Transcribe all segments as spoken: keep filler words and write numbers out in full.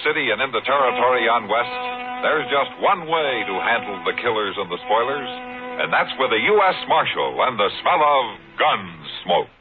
city and into territory on west, there's just one way to handle the killers and the spoilers, and that's with a U S Marshal and the smell of gun smoke.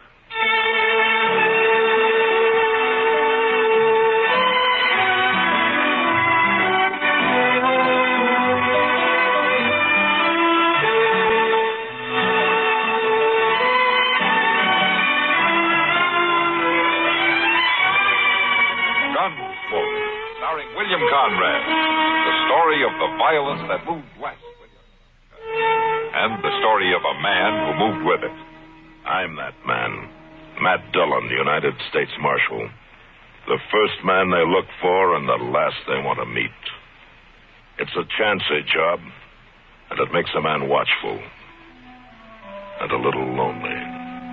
William Conrad, the story of the violence that moved west, and the story of a man who moved with it. I'm that man, Matt Dillon, the United States Marshal. The first man they look for and the last they want to meet. It's a chancy job, and it makes a man watchful and a little lonely.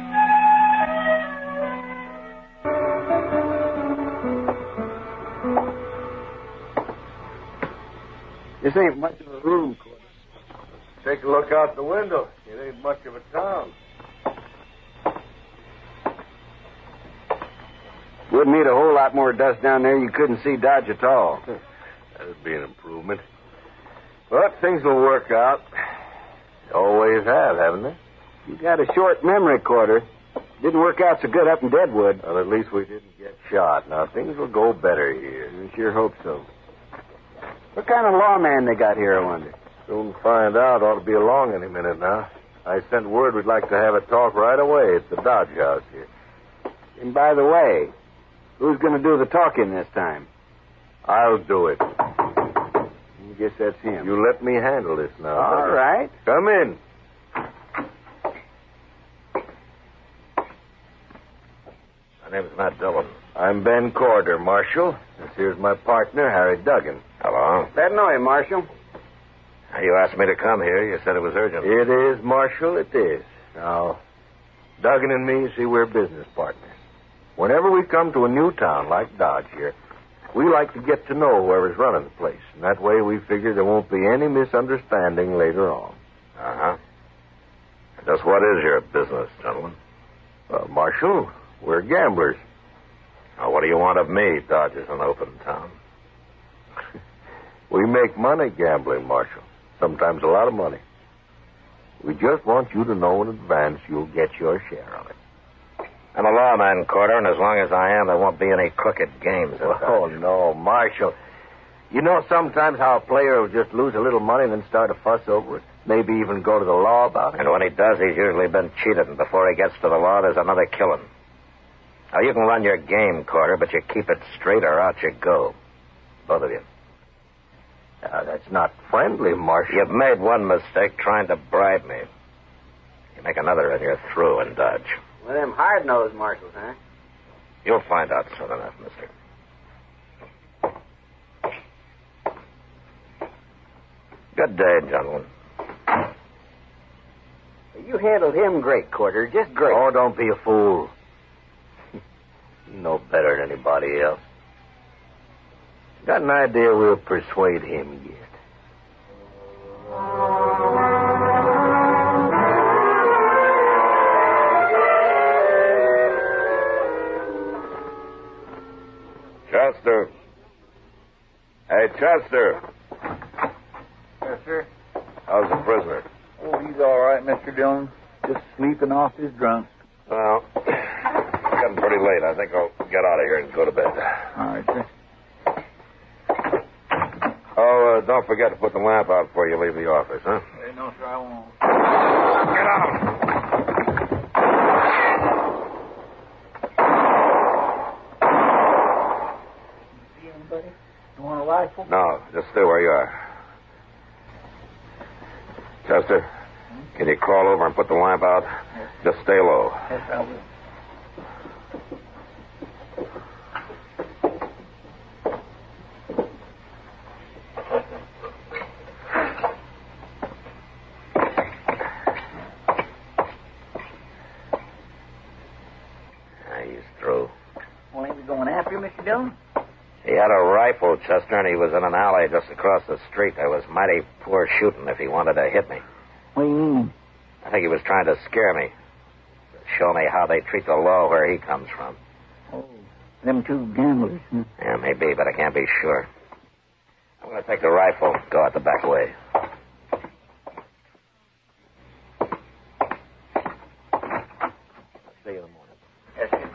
This ain't much of a room, Quarter. Take a look out the window. It ain't much of a town. Wouldn't need a whole lot more dust down there. You couldn't see Dodge at all. That'd be an improvement. But things will work out. They always have, haven't they? You got a short memory, Quarter. Didn't work out so good up in Deadwood. Well, at least we didn't get shot. Now, things will go better here. I sure hope so. What kind of lawman they got here, I wonder? Soon find out. Ought to be along any minute now. I sent word we'd like to have a talk right away at the Dodge House here. And by the way, who's going to do the talking this time? I'll do it. I guess that's him. You let me handle this now. All right. Come in. My name's Matt Dillon. I'm Ben Corder, Marshal. This here's my partner, Harry Duggan. Hello. Glad to know you, Marshal. You asked me to come here. You said it was urgent. It is, Marshal, it is. Now, Duggan and me, see, we're business partners. Whenever we come to a new town like Dodge here, we like to get to know whoever's running the place. And that way we figure there won't be any misunderstanding later on. Uh-huh. Just what is your business, gentlemen? Well, Marshal, we're gamblers. Now, what do you want of me? Dodge is an open town. We make money gambling, Marshal. Sometimes a lot of money. We just want you to know in advance you'll get your share of it. I'm a lawman, Corder, and as long as I am, there won't be any crooked games. Oh, no, Marshal. You know sometimes how a player will just lose a little money and then start a fuss over it? Maybe even go to the law about it? And when he does, he's usually been cheated, and before he gets to the law, there's another killing. Now, you can run your game, Corder, but you keep it straight or out you go. Both of you. Uh, that's not friendly, Marshal. You've made one mistake trying to bribe me. You make another and you're through in Dodge. Well, them hard-nosed marshals, huh? You'll find out soon enough, mister. Good day, gentlemen. You handled him great, Quarter. Just great. Oh, don't be a fool. You know better than anybody else. Got an idea we'll persuade him yet. Chester. Hey, Chester. Yes, sir. How's the prisoner? Oh, he's all right, Mister Dillon. Just sleeping off his drunk. Well, it's getting pretty late. I think I'll get out of here and go to bed. All right, sir. Oh, uh, don't forget to put the lamp out before you leave the office, huh? Hey, no, sir, I won't. Get out! See anybody? You want a rifle? No, just stay where you are. Chester, hmm? Can you crawl over and put the lamp out? Yes. Just stay low. Yes, I will. He had a rifle, Chester, and he was in an alley just across the street. There was mighty poor shooting if he wanted to hit me. What do you mean? I think he was trying to scare me. Show me how they treat the law where he comes from. Oh, Them two gamblers. Hmm? Yeah, maybe, but I can't be sure. I'm going to take the rifle, go out the back way. See you in the morning. Yes, sir.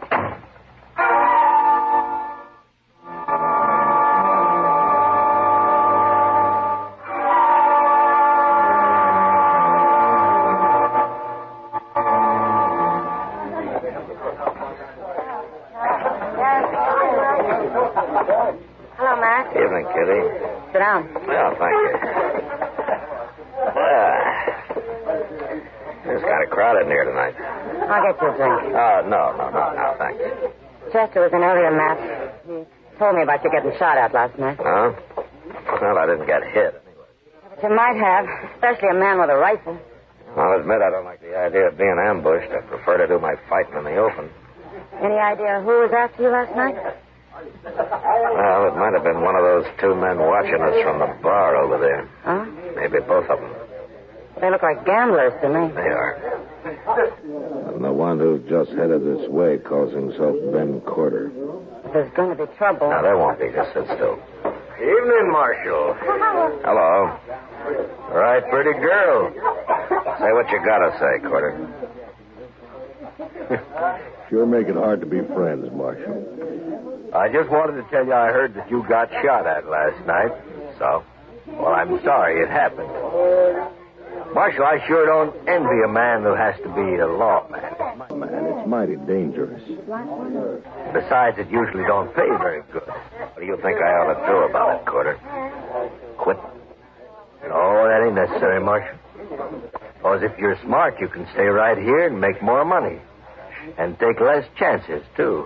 Hello, Matt. Evening, Kitty. Sit down. Well, thank you. Ah, it's kind of crowded in here tonight. I'll get you a drink. Oh, no, no, no, no, thanks. Chester was in earlier, Matt. He told me about you getting shot at last night. Huh? Well, I didn't get hit. But you might have, especially a man with a rifle. I'll admit I don't like the idea of being ambushed. I prefer to do my fighting in the open. Any idea who was after you last night? Well, it might have been one of those two men watching us from the bar over there. Huh? Maybe both of them. They look like gamblers to me. They are. And the one who just headed this way calls himself Ben Corder. There's going to be trouble. No, there won't be. Just sit still. Evening, Marshal. Hello. All right, pretty girl. Say what you gotta say, Corder. Sure make it hard to be friends, Marshal. I just wanted to tell you I heard that you got shot at last night. So, well, I'm sorry it happened. Marshal, I sure don't envy a man who has to be a lawman. Man, it's mighty dangerous. Besides, it usually don't pay very good. What do you think I ought to do about it, Corder? Quit? No, that ain't necessary, Marshal. Because if you're smart, you can stay right here and make more money. And take less chances, too.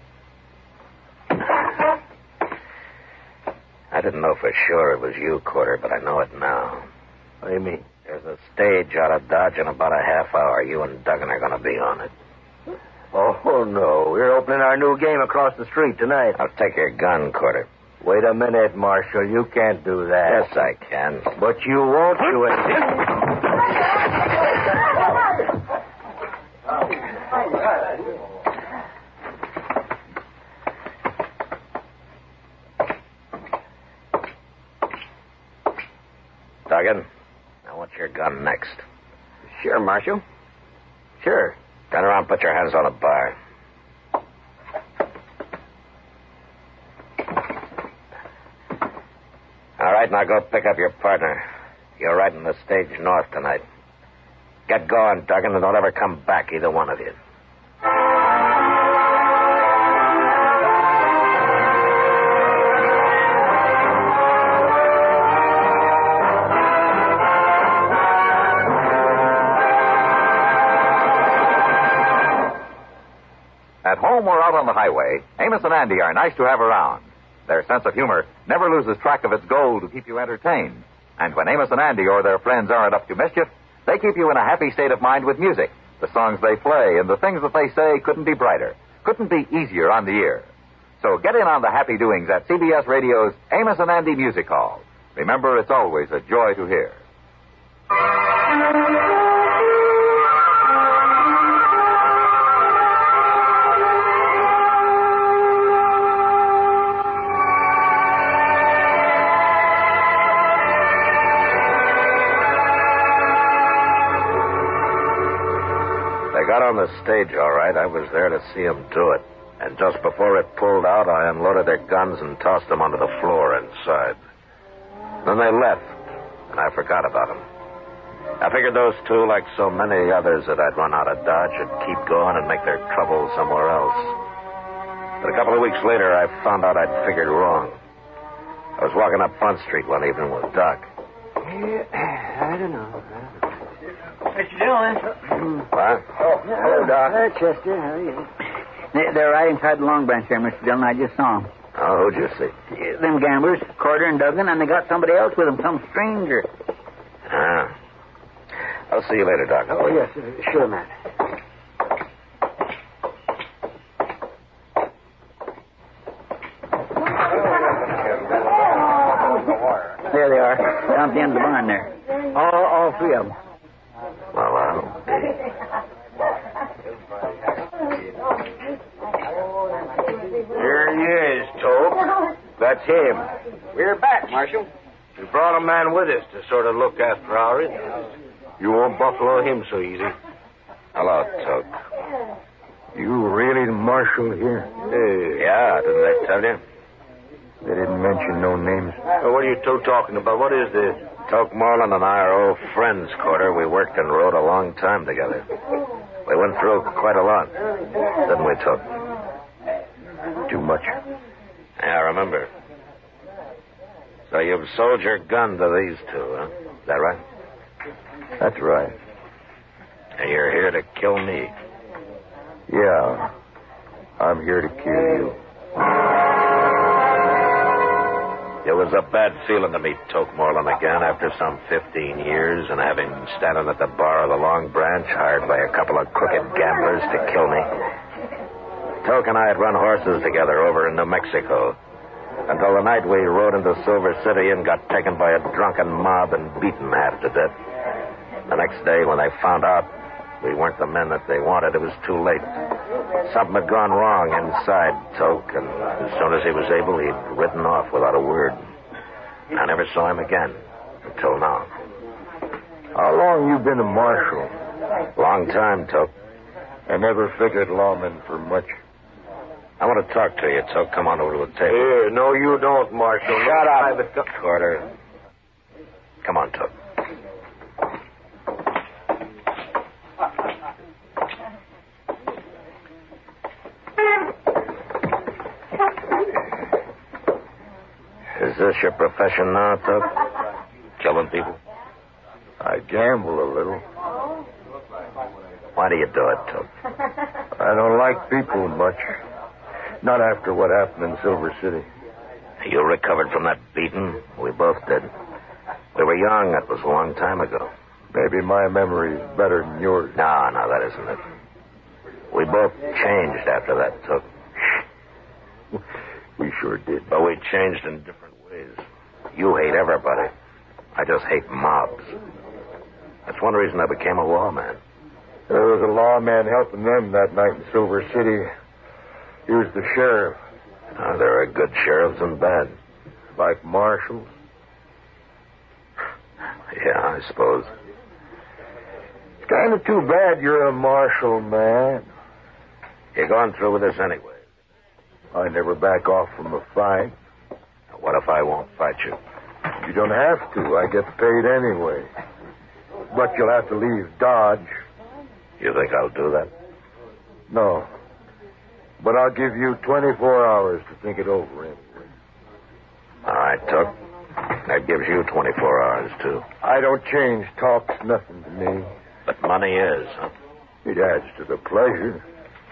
I didn't know for sure it was you, Corder, but I know it now. What do you mean? There's a stage out of Dodge in about a half hour. You and Duggan are going to be on it. Oh, no. We're opening our new game across the street tonight. I'll take your gun, Corder. Wait a minute, Marshal. You can't do that. Yes, I can. But you won't do it. Duggan, I want your gun next. Sure, Marshal. Sure. Turn around and put your hands on the bar. All right, now go pick up your partner. You're riding the stage north tonight. Get going, Duggan, and don't ever come back, either one of you. At home or out on the highway, Amos and Andy are nice to have around. Their sense of humor never loses track of its goal to keep you entertained. And when Amos and Andy or their friends aren't up to mischief, they keep you in a happy state of mind with music. The songs they play and the things that they say couldn't be brighter, couldn't be easier on the ear. So get in on the happy doings at C B S Radio's Amos and Andy Music Hall. Remember, it's always a joy to hear. Got on the stage, all right. I was there to see them do it. And just before it pulled out, I unloaded their guns and tossed them onto the floor inside. Then they left, and I forgot about them. I figured those two, like so many others that I'd run out of Dodge, would keep going and make their trouble somewhere else. But a couple of weeks later, I found out I'd figured wrong. I was walking up Front Street one evening with Doc. Yeah, I don't know. I don't know. Mister Dillon. What? Oh, hello, Doc. Hello, Chester. How are you? They- They're right inside the Long Branch there, Mister Dillon. I just saw them. Oh, who'd you see? Them gamblers, Corder and Duggan, and they got somebody else with them, some stranger. Ah. I'll see you later, Doc. Oh, yes, uh, sure, Matt. There they are, down at the end of the barn there. All, all three of them. Well, I'll be. Here he is, Tobe. That's him. We're back, Marshal. We brought a man with us to sort of look after our interests. You won't buffalo him so easy. Hello, Toke. You really the marshal here? Hey. Yeah, didn't I tell you? They didn't mention no names. Uh, what are you two talking about? What is this? Toke Moreland and I are old friends, Corder. We worked and rode a long time together. We went through quite a lot. Didn't we, Toke? Too much. Yeah, I remember. So you've sold your gun to these two, huh? Is that right? That's right. And you're here to kill me. Yeah. I'm here to kill you. It was a bad feeling to meet Toke Moreland again after some fifteen years and have him standing at the bar of the Long Branch, hired by a couple of crooked gamblers to kill me. Toke and I had run horses together over in New Mexico until the night we rode into Silver City and got taken by a drunken mob and beaten half to death. The next day, when they found out we weren't the men that they wanted, it was too late. Something had gone wrong inside Toke, and as soon as he was able, he'd ridden off without a word. I never saw him again until now. How long you been a marshal? Long time, Toke. I never figured lawmen for much. I want to talk to you, Toke. Come on over to the table. Here, no, you don't, Marshal. Shut up, Corder. Come on, Toke. Is this your profession now, Toke? Killing people? I gamble a little. Why do you do it, Toke? I don't like people much. Not after what happened in Silver City. You recovered from that beating? We both did. We were young. That was a long time ago. Maybe my memory's better than yours. No, no, that isn't it. We both changed after that, Toke. We sure did. But we changed in different ways. You hate everybody. I just hate mobs. That's one reason I became a lawman. There was a lawman helping them that night in Silver City. He was the sheriff. Uh, there are good sheriffs and bad. Like marshals? Yeah, I suppose. It's kind of too bad you're a marshal, man. You're going through with this anyway. I never back off from a fight. Now, what if I won't fight you? You don't have to. I get paid anyway. But you'll have to leave Dodge. You think I'll do that? No. But I'll give you twenty-four hours to think it over anyway. All right, Tuck. That gives you twenty-four hours, too. I don't change. Talk's nothing to me. But money is, huh? It adds to the pleasure.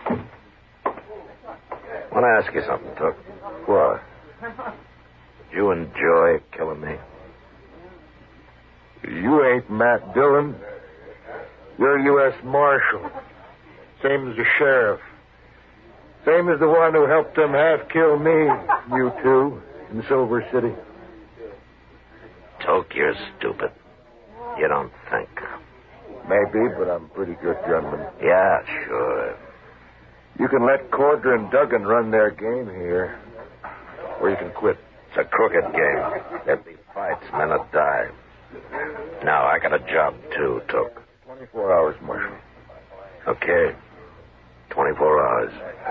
I want to ask you something, Tuck. What? Did you enjoy killing me? You ain't Matt Dillon. You're U S Marshal. Same as the sheriff. Same as the one who helped them half kill me, you two, in Silver City. Toke, you're stupid. You don't think. Maybe, but I'm a pretty good gunman. Yeah, sure. You can let Corder and Duggan run their game here, or you can quit. It's a crooked game. There'll be fights, men will die. Now, I got a job, too, Toke. twenty-four hours, Marshal. Okay. twenty-four hours.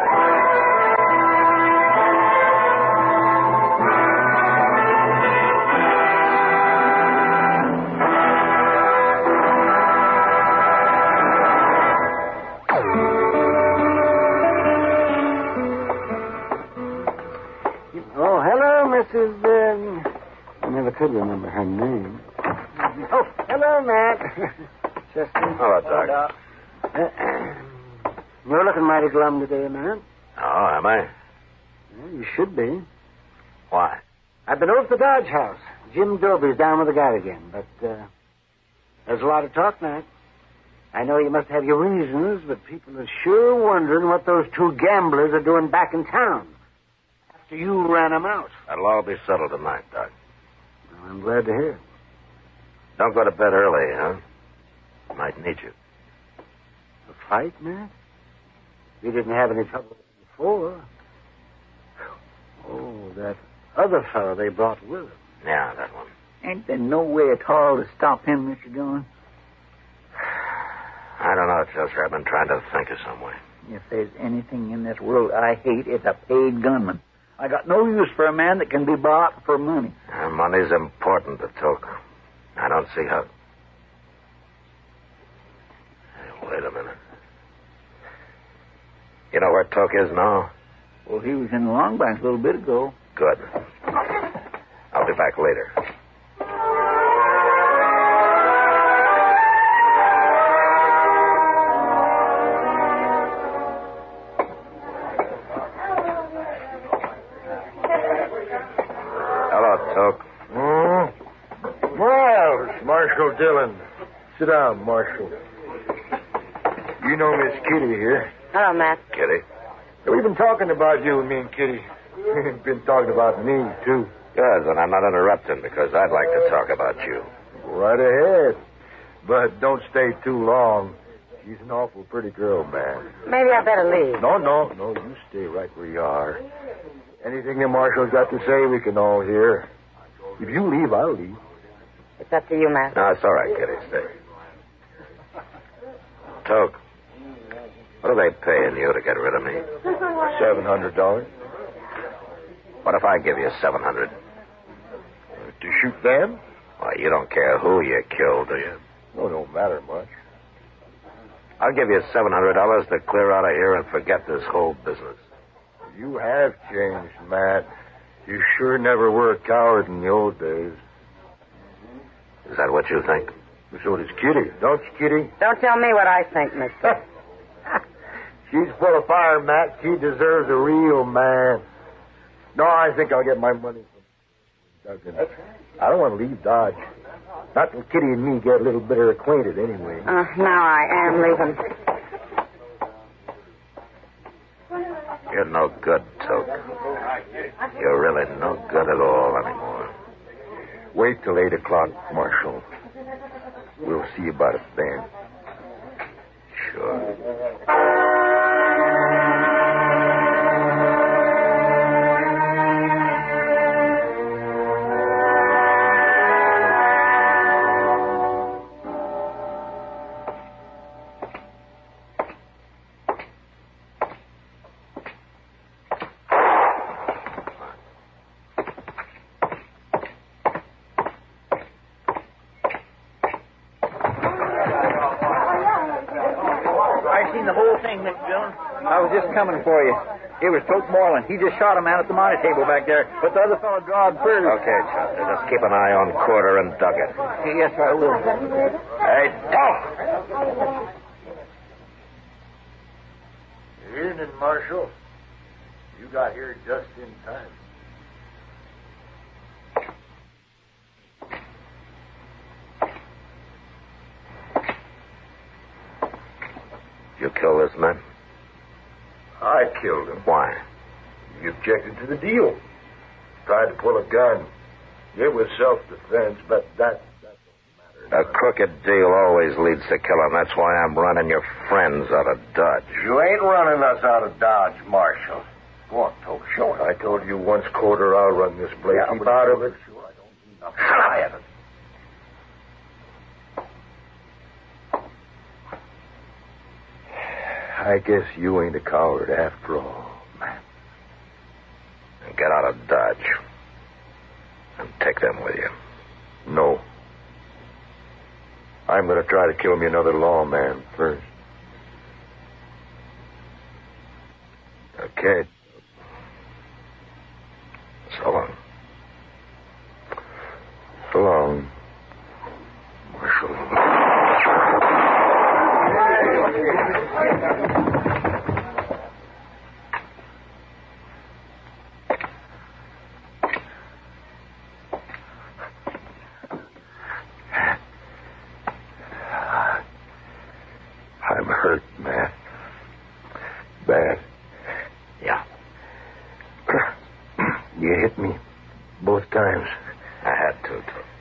Oh, hello, Missus Um, I never could remember her name. Oh, hello, Matt. Chester. Hello, Doc. Uh, you're looking mighty glum today, man. Oh, am I? Well, you should be. Why? I've been over to the Dodge House. Jim Doby's down with the guy again, but uh, there's a lot of talk, Matt. I know you must have your reasons, but people are sure wondering what those two gamblers are doing back in town after you ran them out. That'll all be settled tonight, Doc. Well, I'm glad to hear it. Don't go to bed early, huh? Might need you. A fight, Matt? You didn't have any trouble before. that other fellow they brought with them. Yeah, that one. Ain't there no way at all to stop him, Mister Dillon? I don't know, Chester. I've been trying to think of some way. If there's anything in this world I hate, it's a paid gunman. I got no use for a man that can be bought for money. Uh, money's important to Toke. I don't see how... Hey, wait a minute. You know where Toke is now? Well, he was in the Long Bank a little bit ago. Good. I'll be back later. Hello, Toke. Mm. Well, it's Marshal Dillon. Sit down, Marshal. You know Miss Kitty here. Hello, Matt. Kitty. We've been talking about you, me and Kitty. We've been talking about me, too. Good, and I'm not interrupting because I'd like to talk about you. Right ahead. But don't stay too long. She's an awful pretty girl, man. Maybe I better leave. No, no, no. You stay right where you are. Anything the Marshal's got to say, we can all hear. If you leave, I'll leave. It's up to you, Matt. No, it's all right, Kitty. Stay. Toke, what are they paying you to get rid of me? Seven hundred dollars. What if I give you seven hundred? To shoot them? Why, you don't care who you killed, do you? No, don't matter much. I'll give you seven hundred dollars to clear out of here and forget this whole business. You have changed, Matt. You sure never were a coward in the old days. Is that what you think? So does Kitty. Don't you, Kitty? Don't tell me what I think, mister. She's full of fire, Matt. She deserves a real man. No, I think I'll get my money from Duggan. I don't want to leave Dodge. Not till Kitty and me get a little better acquainted, anyway. Uh, now I am leaving. You're no good, Toke. You're really no good at all anymore. Wait till eight o'clock, Marshal. We'll see about it then. Sure. I was just coming for you. It was Toke Moreland. He just shot a man at the money table back there, but the other fellow drawed first. Okay, Chester. Just keep an eye on Quarter and Duggan. Yes, I will. Hey, Toke! Evening, Marshal. You got here just in time. You kill this man? I killed him. Why? He objected to the deal. Tried to pull a gun. It was self-defense, but that, that don't matter. A crooked deal always leads to killing. That's why I'm running your friends out of Dodge. You ain't running us out of Dodge, Marshal. Go on, Toke, show it. I told you once, Quarter, I'll run this place. Yeah, Keep but out of it. Sure, I don't mean nothing. I haven't. I guess you ain't a coward after all, man. Get out of Dodge. And take them with you. No. I'm going to try to kill me another lawman first. Okay. So long. So long, Marshal. I'm hurt, man. Bad. Yeah. You hit me both times. I had to,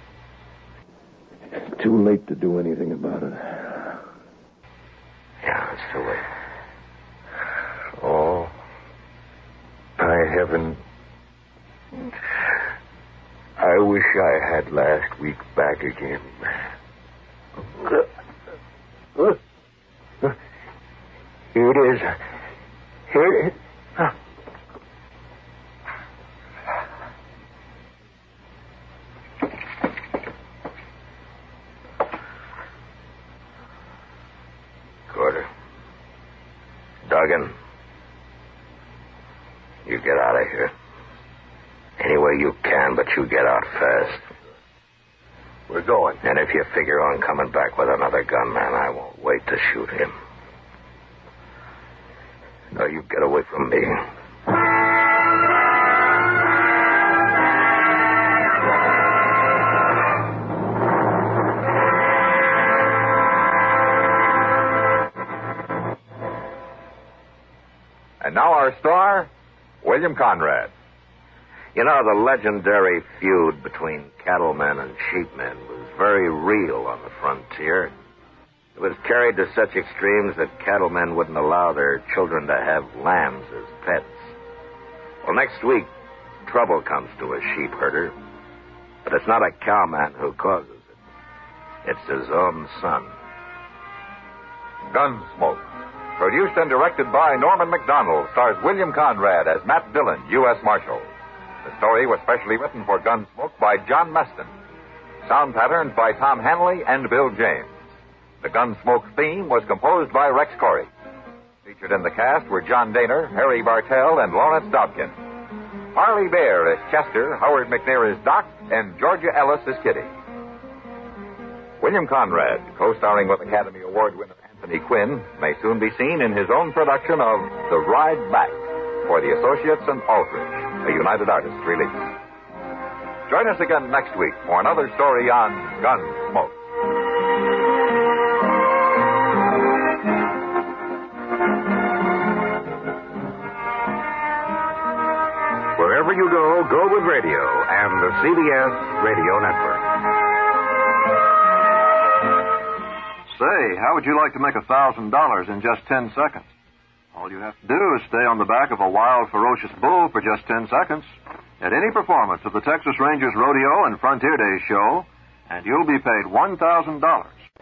Toke. Too late to do anything about it. Yeah, it's too late. Oh, by heaven, At last, week back again. Here it is. Here it is. Carter. Duggan. You get out of here. Any way you can, but you get out fast. We're going. And if you figure on coming back with another gunman, I won't wait to shoot him. No, you get away from me. And now our star, William Conrad. You know, the legendary feud between cattlemen and sheepmen was very real on the frontier. It was carried to such extremes that cattlemen wouldn't allow their children to have lambs as pets. Well, next week, trouble comes to a sheep herder. But it's not a cowman who causes it. It's his own son. Gunsmoke. Produced and directed by Norman MacDonald, stars William Conrad as Matt Dillon, U S Marshal. The story was specially written for Gunsmoke by John Meston. Sound patterns by Tom Hanley and Bill James. The Gunsmoke theme was composed by Rex Corey. Featured in the cast were John Daner, Harry Bartell, and Lawrence Dobkin. Harley Bear as Chester, Howard McNair as Doc, and Georgia Ellis as Kitty. William Conrad, co-starring with Academy Award winner Anthony Quinn, may soon be seen in his own production of The Ride Back for the Associates and Aldrich, a United Artists release. Join us again next week for another story on Gunsmoke. Wherever you go, go with radio and the C B S Radio Network. Say, how would you like to make a thousand dollars in just ten seconds? All you have to do is stay on the back of a wild, ferocious bull for just ten seconds at any performance of the Texas Rangers Rodeo and Frontier Days show, and you'll be paid one thousand dollars.